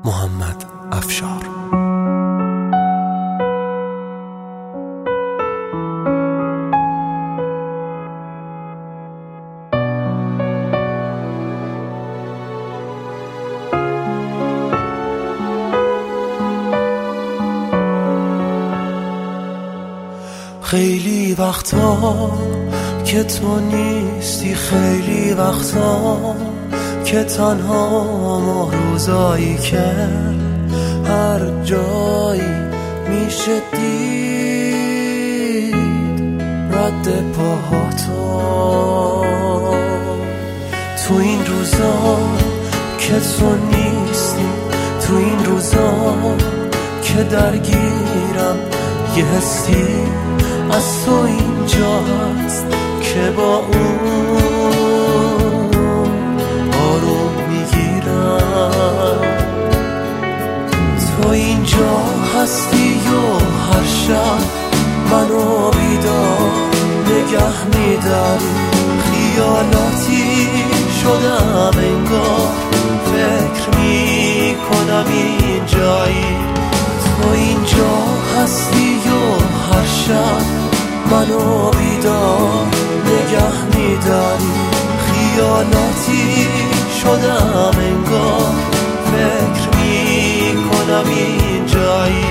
محمد افشار. خیلی وقتا که تو نیستی، خیلی وقتا که تنها روزایی که هر جایی میشه دید رد پاهاتو. تو این روزا که تو نیستی، تو این روزا که درگیرم یه حسی از تو اینجاست که با اون آروم میگیرم. تو اینجا هستی و هر شب منو بیدار نگه میداری. خیالاتی شدم انگار، فکر میکنم اینجایی. تو اینجا هستی و هر شب منو بیدار نگه میداری. خیالاتی شدم انگار، فکر میکنم اینجایی.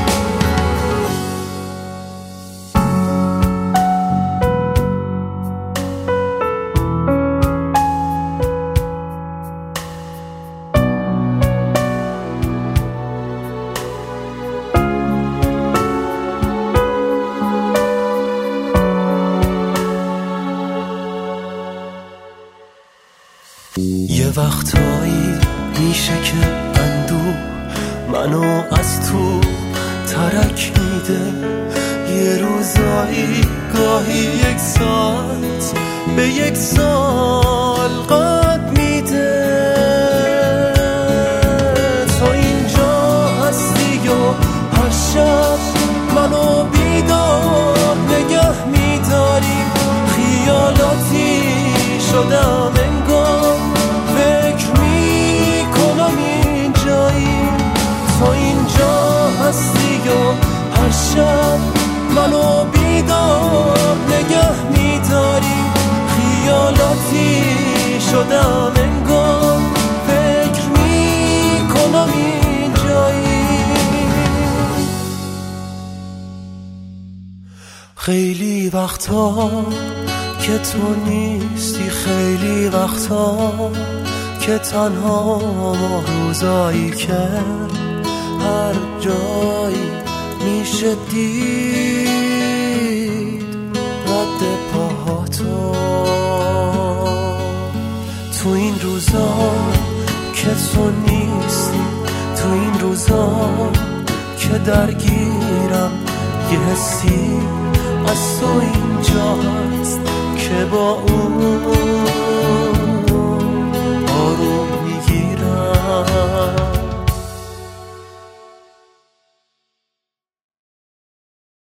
یه وقتایی میشه که اندوه منو از تو ترک میده. یه روزایی گاهی 1 ساعت به 1 سال قد میده. تو اینجا هستی و هر شب منو بیدار نگه میداری. خیالاتی شدم انگار، فکر میکنم اینجایی. تو اینجا هستی و هر شب منو بیدار نگه میداری. خیالاتی شدم انگار، فکر میکنم اینجایی. خیلی وقتا که تو نیستی، خیلی وقتا که تنها روزایی که هر جایی میشه دید رد پاهاتو. تو این روزا که تو نیستی، تو این روزا که درگیرم یه حسی از تو اینجاست که با اون